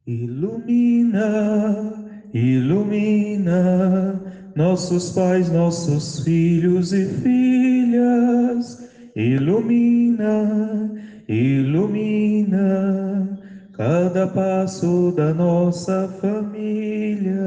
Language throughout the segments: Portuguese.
Ilumina, ilumina nossos pais, nossos filhos e filhas. Ilumina, ilumina cada passo da nossa família.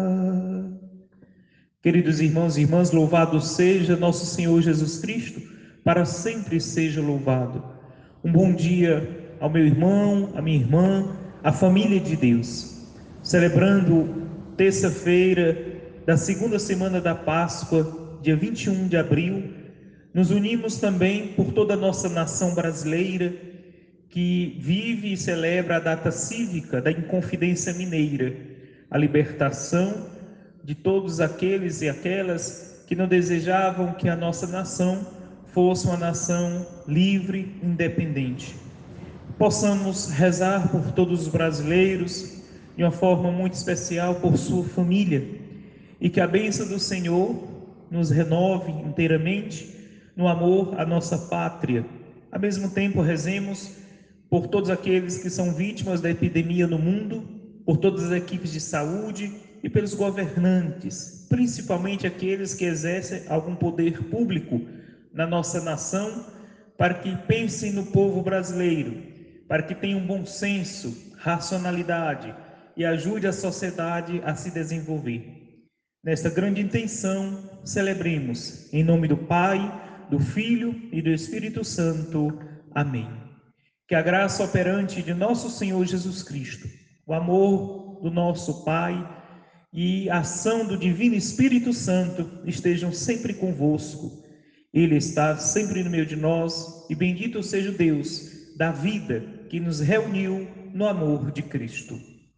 Queridos irmãos e irmãs, louvado seja nosso Senhor Jesus Cristo, para sempre seja louvado. Um bom dia ao meu irmão, à minha irmã, à família de Deus. Celebrando terça-feira da segunda semana da Páscoa, dia 21 de abril, nos unimos também por toda a nossa nação brasileira, que vive e celebra a data cívica da Inconfidência Mineira, a libertação de todos aqueles e aquelas que não desejavam que a nossa nação fosse uma nação livre, independente. Possamos rezar por todos os brasileiros, de uma forma muito especial por sua família, e que a bênção do Senhor nos renove inteiramente no amor à nossa pátria. Ao mesmo tempo, rezemos por todos aqueles que são vítimas da epidemia no mundo, por todas as equipes de saúde e pelos governantes, principalmente aqueles que exercem algum poder público na nossa nação, para que pensem no povo brasileiro, para que tenham bom senso, racionalidade e ajude a sociedade a se desenvolver. Nesta grande intenção, celebremos em nome do Pai, do Filho e do Espírito Santo. Amém. Que a graça operante de nosso Senhor Jesus Cristo, o amor do nosso Pai e a ação do Divino Espírito Santo estejam sempre convosco. Ele está sempre no meio de nós, e bendito seja o Deus da vida que nos reuniu no amor de Cristo.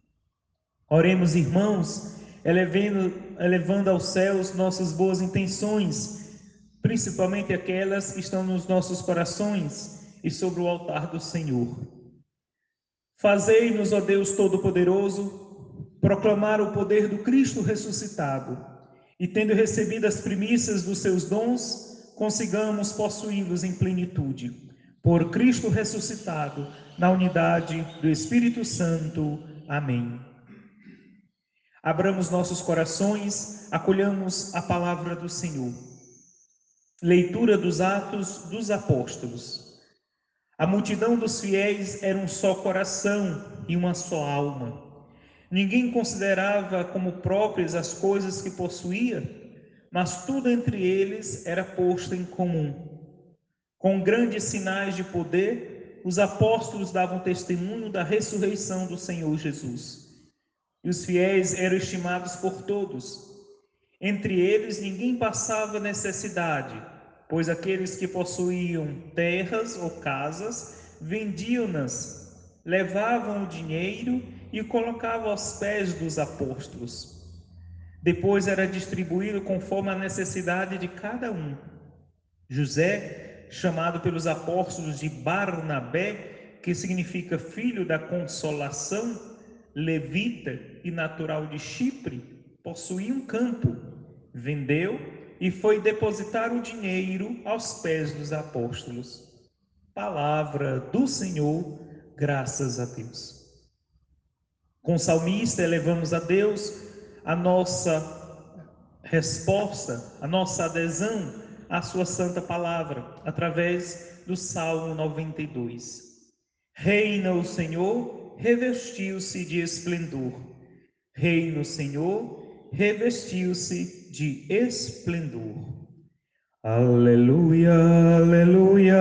Oremos, irmãos, elevando aos céus nossas boas intenções, principalmente aquelas que estão nos nossos corações e sobre o altar do Senhor. Fazei-nos, ó Deus Todo-Poderoso, proclamar o poder do Cristo ressuscitado, e tendo recebido as primícias dos seus dons, consigamos possuí-los em plenitude. Por Cristo ressuscitado, na unidade do Espírito Santo. Amém. Abramos nossos corações, acolhamos a palavra do Senhor. Leitura dos Atos dos Apóstolos. A multidão dos fiéis era um só coração e uma só alma. Ninguém considerava como próprias as coisas que possuía, mas tudo entre eles era posto em comum. Com grandes sinais de poder, os apóstolos davam testemunho da ressurreição do Senhor Jesus. E os fiéis eram estimados por todos. Entre eles ninguém passava necessidade, pois aqueles que possuíam terras ou casas vendiam-nas, levavam o dinheiro e o colocavam aos pés dos apóstolos. Depois era distribuído conforme a necessidade de cada um. José, chamado pelos apóstolos de Barnabé, que significa filho da consolação, levita e natural de Chipre, possuía um campo, vendeu e foi depositar o dinheiro aos pés dos apóstolos. Palavra do Senhor, graças a Deus. Com o salmista elevamos a Deus a nossa resposta, a nossa adesão à sua santa palavra, através do Salmo 92. Reina o Senhor, revestiu-se de esplendor. Reina o Senhor, revestiu-se de esplendor. Aleluia, aleluia,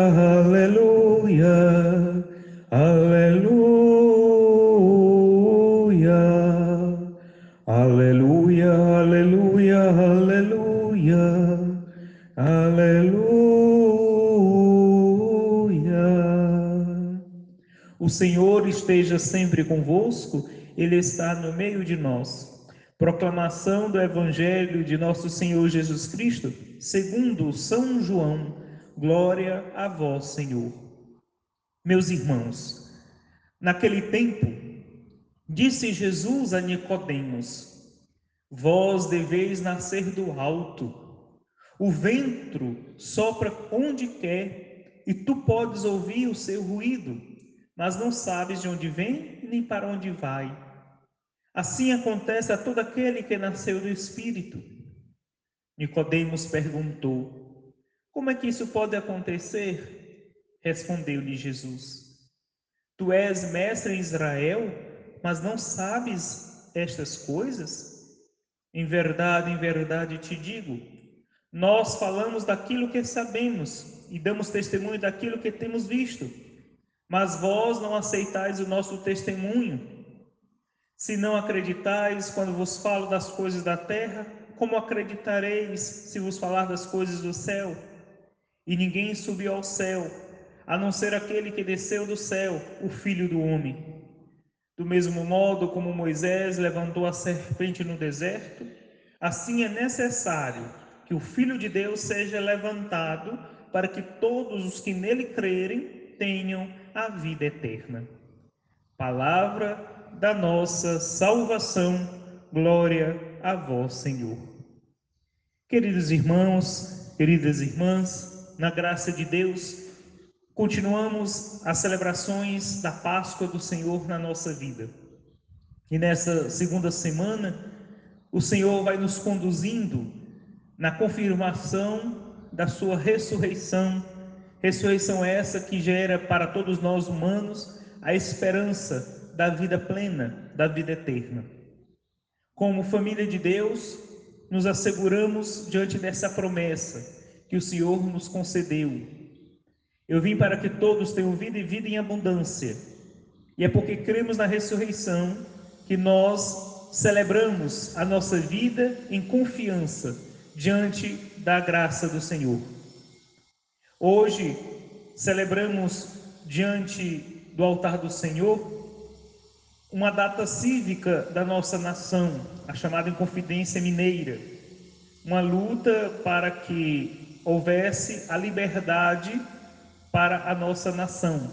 aleluia, aleluia, aleluia, aleluia, aleluia, aleluia. O Senhor esteja sempre convosco, Ele está no meio de nós. Proclamação do Evangelho de nosso Senhor Jesus Cristo, segundo São João. Glória a vós, Senhor. Meus irmãos, naquele tempo, disse Jesus a Nicodemos: vós deveis nascer do alto. O vento sopra onde quer, e tu podes ouvir o seu ruído, mas não sabes de onde vem nem para onde vai. Assim acontece a todo aquele que nasceu do Espírito. Nicodemos perguntou: como é que isso pode acontecer? Respondeu-lhe Jesus: tu és mestre em Israel, mas não sabes estas coisas? Em verdade te digo, nós falamos daquilo que sabemos e damos testemunho daquilo que temos visto, mas vós não aceitais o nosso testemunho. Se não acreditais quando vos falo das coisas da terra, como acreditareis se vos falar das coisas do céu? E ninguém subiu ao céu, a não ser aquele que desceu do céu, o Filho do Homem. Do mesmo modo como Moisés levantou a serpente no deserto, assim é necessário que o Filho de Deus seja levantado, para que todos os que nele crerem tenham a vida eterna. Palavra da nossa salvação, glória a vós, Senhor. Queridos irmãos, queridas irmãs, na graça de Deus, continuamos as celebrações da Páscoa do Senhor na nossa vida. E nessa segunda semana, o Senhor vai nos conduzindo na confirmação da sua ressurreição, ressurreição essa que gera para todos nós humanos a esperança da vida plena, da vida eterna. Como família de Deus, nos asseguramos diante dessa promessa que o Senhor nos concedeu. Eu vim para que todos tenham vida e vida em abundância. E é porque cremos na ressurreição que nós celebramos a nossa vida em confiança diante da graça do Senhor. Hoje celebramos diante do altar do Senhor uma data cívica da nossa nação, a chamada Inconfidência Mineira, uma luta para que houvesse a liberdade para a nossa nação.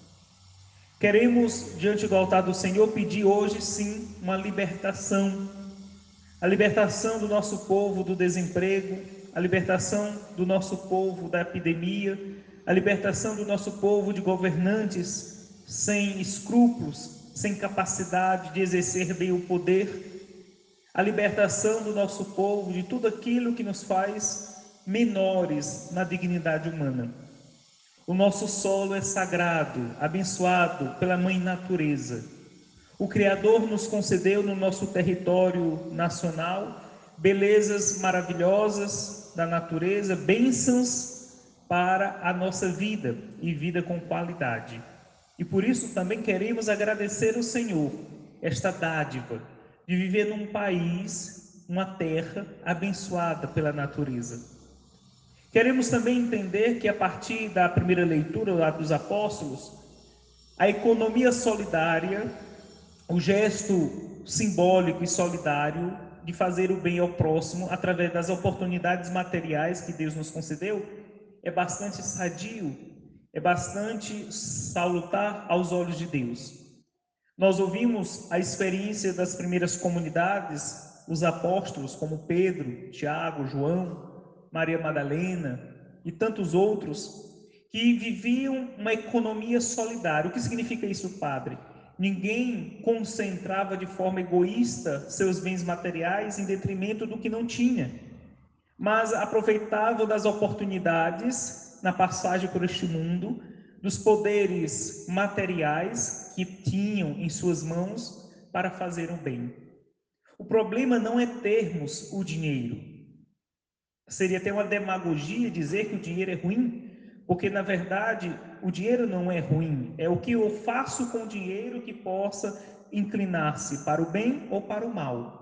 Queremos, diante do altar do Senhor, pedir hoje sim uma libertação, a libertação do nosso povo do desemprego, a libertação do nosso povo da epidemia, a libertação do nosso povo de governantes sem escrúpulos, sem capacidade de exercer bem o poder, a libertação do nosso povo de tudo aquilo que nos faz menores na dignidade humana. O nosso solo é sagrado, abençoado pela Mãe Natureza. O Criador nos concedeu no nosso território nacional belezas maravilhosas da natureza, bênçãos para a nossa vida e vida com qualidade. E por isso também queremos agradecer ao Senhor esta dádiva de viver num país, uma terra abençoada pela natureza. Queremos também entender que a partir da primeira leitura lá dos apóstolos, a economia solidária, o gesto simbólico e solidário de fazer o bem ao próximo através das oportunidades materiais que Deus nos concedeu, é bastante sadio, é bastante salutar aos olhos de Deus. Nós ouvimos a experiência das primeiras comunidades, os apóstolos como Pedro, Tiago, João, Maria Madalena e tantos outros, que viviam uma economia solidária. O que significa isso, padre? Ninguém concentrava de forma egoísta seus bens materiais em detrimento do que não tinha, mas aproveitavam das oportunidades na passagem por este mundo, dos poderes materiais que tinham em suas mãos para fazer o bem. O problema não é termos o dinheiro. Seria até uma demagogia dizer que o dinheiro é ruim, porque na verdade o dinheiro não é ruim, é o que eu faço com o dinheiro que possa inclinar-se para o bem ou para o mal.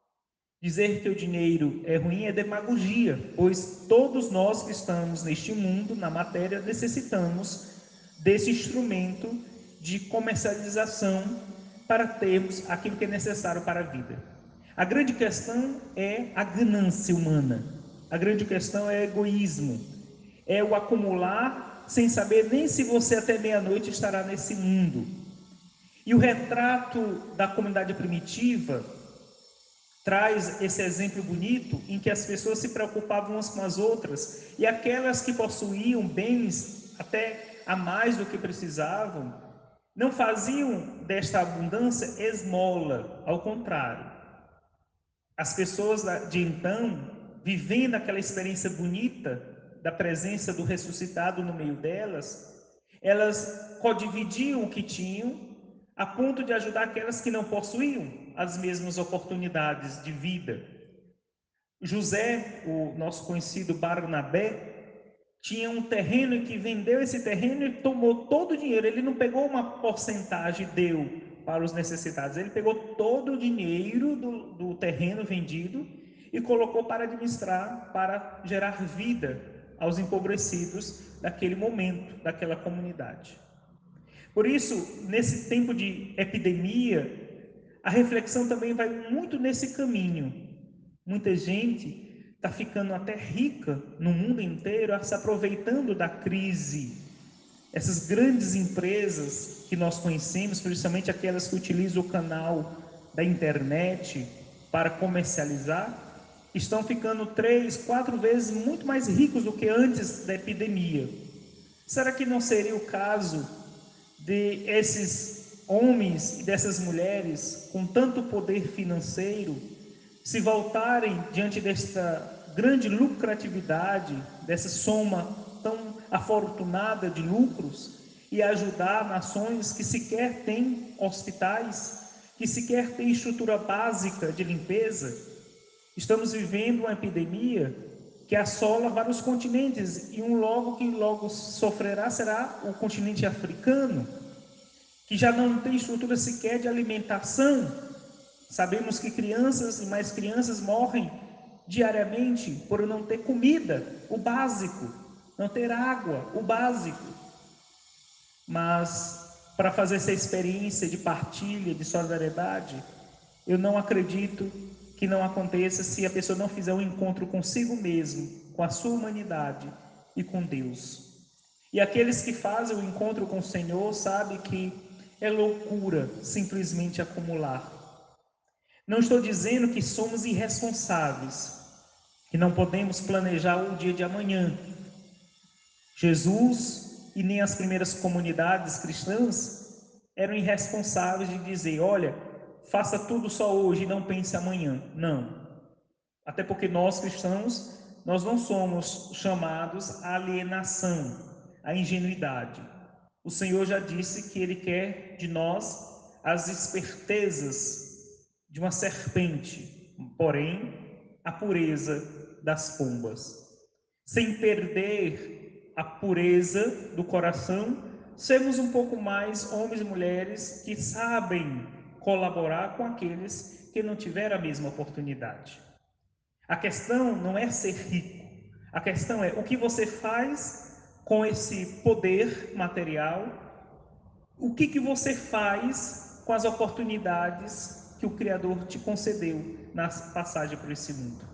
Dizer que o dinheiro é ruim é demagogia, pois todos nós que estamos neste mundo, na matéria, necessitamos desse instrumento de comercialização para termos aquilo que é necessário para a vida. A grande questão é a ganância humana, a grande questão é o egoísmo, é o acumular sem saber nem se você até meia-noite estará nesse mundo. E o retrato da comunidade primitiva traz esse exemplo bonito em que as pessoas se preocupavam umas com as outras, e aquelas que possuíam bens até a mais do que precisavam, Não faziam desta abundância esmola, ao contrário. As pessoas de então, vivendo aquela experiência bonita da presença do ressuscitado no meio delas, elas codividiam o que tinham, a ponto de ajudar aquelas que não possuíam as mesmas oportunidades de vida. José, o nosso conhecido Barnabé, tinha um terreno e que vendeu esse terreno e tomou todo o dinheiro. Ele não pegou uma porcentagem e deu para os necessitados. Ele pegou todo o dinheiro do terreno vendido e colocou para administrar, para gerar vida aos empobrecidos daquele momento, daquela comunidade. Por isso, nesse tempo de epidemia, a reflexão também vai muito nesse caminho. Muita gente está ficando até rica no mundo inteiro, se aproveitando da crise. Essas grandes empresas que nós conhecemos, principalmente aquelas que utilizam o canal da internet para comercializar, estão ficando 3, 4 vezes muito mais ricos do que antes da epidemia. Será que não seria o caso de esses homens e dessas mulheres com tanto poder financeiro se voltarem diante desta grande lucratividade, dessa soma tão afortunada de lucros, e ajudar nações que sequer têm hospitais, que sequer têm estrutura básica de limpeza? Estamos vivendo uma epidemia que assola vários continentes, e um logo que logo sofrerá será o continente africano, que já não tem estrutura sequer de alimentação. Sabemos que crianças e mais crianças morrem diariamente por não ter comida, o básico, não ter água, o básico. Mas para fazer essa experiência de partilha, de solidariedade, eu não acredito que não aconteça se a pessoa não fizer um encontro consigo mesmo, com a sua humanidade e com Deus. E aqueles que fazem o encontro com o Senhor sabem que é loucura simplesmente acumular. Não estou dizendo que somos irresponsáveis, que não podemos planejar o dia de amanhã. Jesus e nem as primeiras comunidades cristãs eram irresponsáveis de dizer: olha, faça tudo só hoje e não pense amanhã. Não. Até porque nós cristãos, nós não somos chamados à alienação, à ingenuidade. O Senhor já disse que Ele quer de nós as espertezas de uma serpente, porém a pureza das pombas. Sem perder a pureza do coração, sermos um pouco mais homens e mulheres que sabem colaborar com aqueles que não tiveram a mesma oportunidade. A questão não é ser rico, a questão é o que você faz com esse poder material, o que você faz com as oportunidades que o Criador te concedeu na passagem por esse mundo.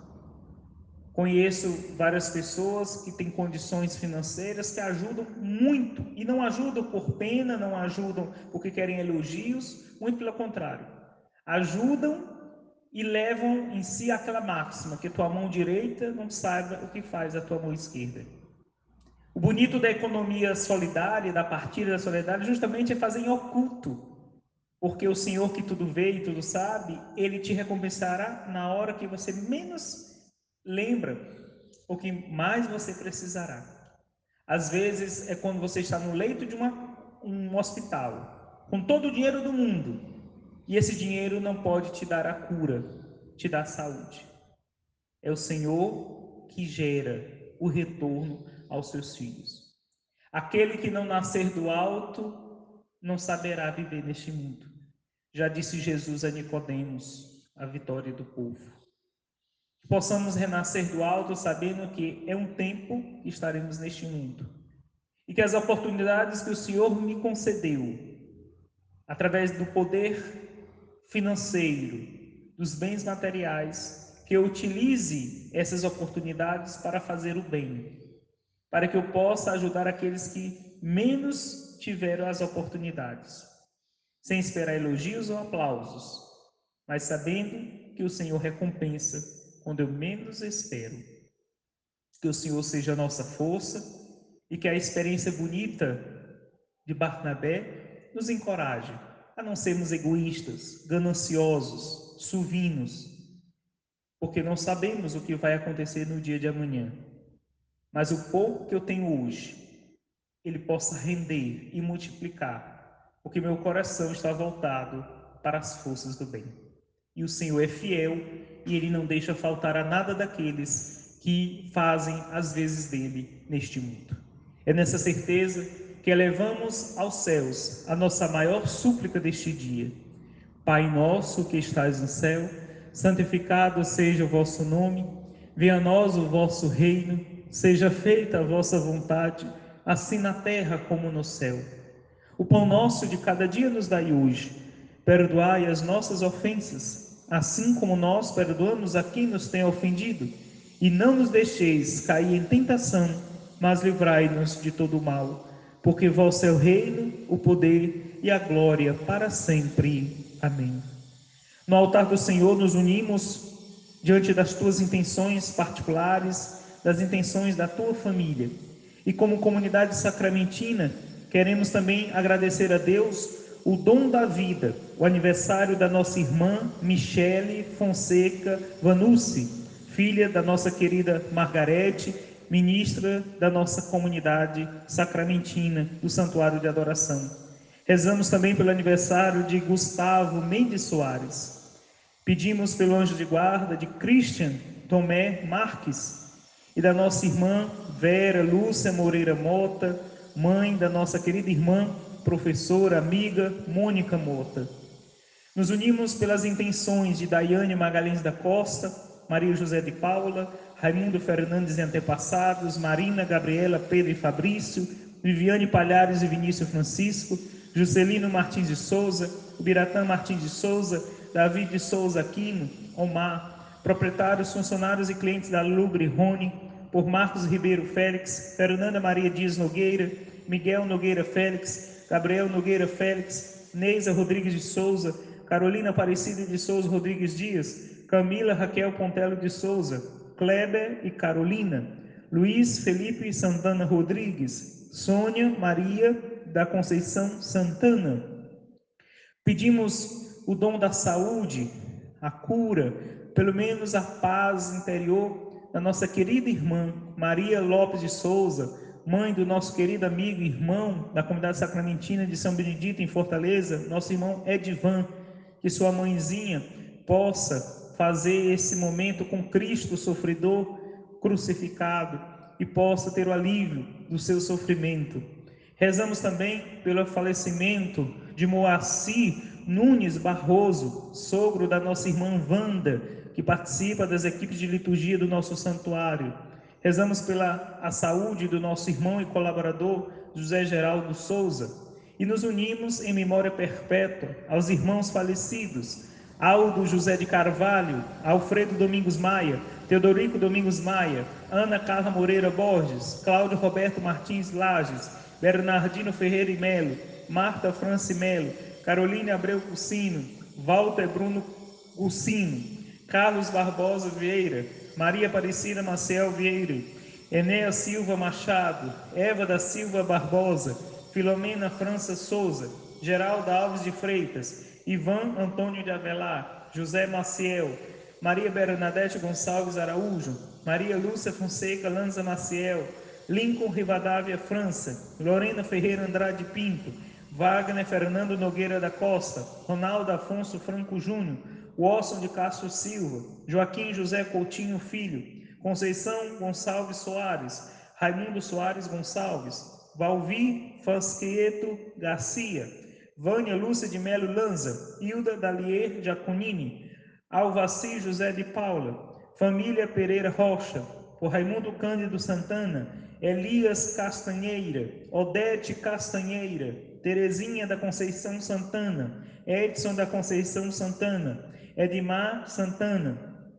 Conheço várias pessoas que têm condições financeiras que ajudam muito, e não ajudam por pena, não ajudam porque querem elogios, muito pelo contrário. Ajudam e levam em si aquela máxima, que tua mão direita não saiba o que faz a tua mão esquerda. O bonito da economia solidária, da partilha da solidariedade, justamente é fazer em oculto, porque o Senhor que tudo vê e tudo sabe, Ele te recompensará na hora que você menos lembra, o que mais você precisará. Às vezes é quando você está no leito de um hospital, com todo o dinheiro do mundo, e esse dinheiro não pode te dar a cura, te dar saúde. É o Senhor que gera o retorno aos seus filhos. Aquele que não nascer do alto não saberá viver neste mundo. Já disse Jesus a Nicodemos, a vitória do povo. Que possamos renascer do alto sabendo que é um tempo que estaremos neste mundo. E que as oportunidades que o Senhor me concedeu, através do poder financeiro, dos bens materiais, que eu utilize essas oportunidades para fazer o bem, para que eu possa ajudar aqueles que menos tiveram as oportunidades, sem esperar elogios ou aplausos, mas sabendo que o Senhor recompensa quando eu menos espero. Que o Senhor seja a nossa força e que a experiência bonita de Barnabé nos encoraje a não sermos egoístas, gananciosos, suvinos, porque não sabemos o que vai acontecer no dia de amanhã. Mas o pouco que eu tenho hoje, ele possa render e multiplicar, porque meu coração está voltado para as forças do bem. E o Senhor é fiel e Ele não deixa faltar a nada daqueles que fazem as vezes dele neste mundo. É nessa certeza que elevamos aos céus a nossa maior súplica deste dia. Pai nosso que estais no céu, santificado seja o vosso nome, venha a nós o vosso reino, seja feita a vossa vontade, assim na terra como no céu. O pão nosso de cada dia nos dai hoje. Perdoai as nossas ofensas, assim como nós perdoamos a quem nos tem ofendido. E não nos deixeis cair em tentação, mas livrai-nos de todo o mal. Porque vosso é o reino, o poder e a glória para sempre. Amém. No altar do Senhor nos unimos diante das tuas intenções particulares, das intenções da tua família. E como comunidade sacramentina, queremos também agradecer a Deus o dom da vida, o aniversário da nossa irmã Michele Fonseca Vanucci, filha da nossa querida Margarete, ministra da nossa comunidade sacramentina do Santuário de Adoração. Rezamos também pelo aniversário de Gustavo Mendes Soares. Pedimos pelo anjo de guarda de Christian Tomé Marques e da nossa irmã Vera Lúcia Moreira Mota, mãe da nossa querida irmã, professora, amiga Mônica Mota. Nos unimos pelas intenções de Daiane Magalhães da Costa, Maria José de Paula, Raimundo Fernandes e antepassados, Marina, Gabriela, Pedro e Fabrício, Viviane Palhares e Vinícius Francisco, Juscelino Martins de Souza, Biratã Martins de Souza, Davi de Souza Aquino, Omar, proprietários, funcionários e clientes da Lubre Rony, por Marcos Ribeiro Félix, Fernanda Maria Dias Nogueira, Miguel Nogueira Félix, Gabriel Nogueira Félix, Neisa Rodrigues de Souza, Carolina Aparecida de Souza Rodrigues Dias, Camila Raquel Pontelo de Souza, Kleber e Carolina, Luiz Felipe Santana Rodrigues, Sônia Maria da Conceição Santana. Pedimos o dom da saúde, a cura, pelo menos a paz interior da nossa querida irmã Maria Lopes de Souza, mãe do nosso querido amigo e irmão da comunidade sacramentina de São Benedito em Fortaleza, nosso irmão Edivan, que sua mãezinha possa fazer esse momento com Cristo sofredor crucificado e possa ter o alívio do seu sofrimento. Rezamos também pelo falecimento de Moacir Nunes Barroso, sogro da nossa irmã Wanda, que participa das equipes de liturgia do nosso santuário. Rezamos pela a saúde do nosso irmão e colaborador José Geraldo Souza. E nos unimos em memória perpétua aos irmãos falecidos, Aldo José de Carvalho, Alfredo Domingos Maia, Teodorico Domingos Maia, Ana Carla Moreira Borges, Cláudio Roberto Martins Lages, Bernardino Ferreira e Melo, Marta Franci Melo, Caroline Abreu Cucino, Walter Bruno Cucino, Carlos Barbosa Vieira, Maria Aparecida Maciel Vieira, Enéa Silva Machado, Eva da Silva Barbosa, Filomena França Souza, Geralda Alves de Freitas, Ivan Antônio de Avelar, José Maciel, Maria Bernadette Gonçalves Araújo, Maria Lúcia Fonseca Lanza Maciel, Lincoln Rivadavia França, Lorena Ferreira Andrade Pinto, Wagner Fernando Nogueira da Costa, Ronaldo Afonso Franco Júnior, Watson de Castro Silva, Joaquim José Coutinho Filho, Conceição Gonçalves Soares, Raimundo Soares Gonçalves, Valvi Fasquieto Garcia, Vânia Lúcia de Melo Lanza, Hilda Dalier Giacomini, Alvaci José de Paula, Família Pereira Rocha, por Raimundo Cândido Santana, Elias Castanheira, Odete Castanheira, Terezinha da Conceição Santana, Edson da Conceição Santana, Edmar Santana,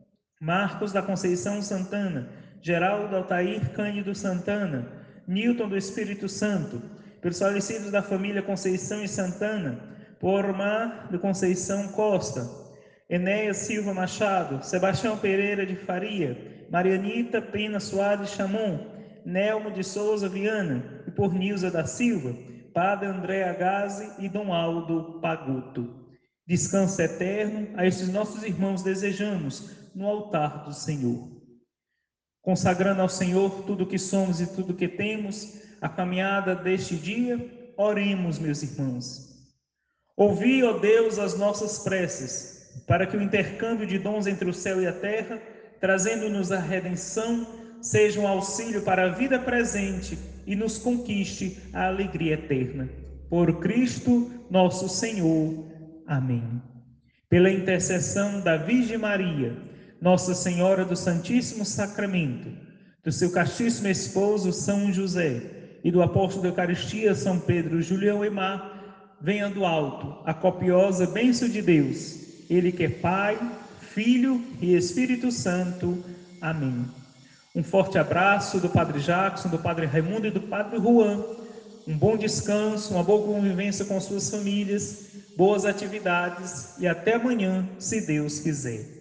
Marcos da Conceição Santana, Geraldo Altair Cândido Santana, Newton do Espírito Santo, pelos falecidos da família Conceição e Santana, por Omar de Conceição Costa, Enéas Silva Machado, Sebastião Pereira de Faria, Marianita Pena Soares Chamon, Nelmo de Souza Viana, e por Nilza da Silva, Padre André Agazzi e Dom Aldo Pagotto. Descanso eterno a estes nossos irmãos desejamos no altar do Senhor. Consagrando ao Senhor tudo o que somos e tudo o que temos, a caminhada deste dia, oremos, meus irmãos. Ouvi, ó Deus, as nossas preces, para que o intercâmbio de dons entre o céu e a terra, trazendo-nos a redenção, seja um auxílio para a vida presente e nos conquiste a alegria eterna. Por Cristo, nosso Senhor. Amém. Pela intercessão da Virgem Maria, Nossa Senhora do Santíssimo Sacramento, do seu castíssimo esposo São José e do apóstolo da Eucaristia São Pedro Julião Emar, venha do alto a copiosa bênção de Deus, Ele que é Pai, Filho e Espírito Santo. Amém. Um forte abraço do Padre Jackson, do Padre Raimundo e do Padre Juan. Um bom descanso, uma boa convivência com suas famílias, boas atividades e até amanhã, se Deus quiser.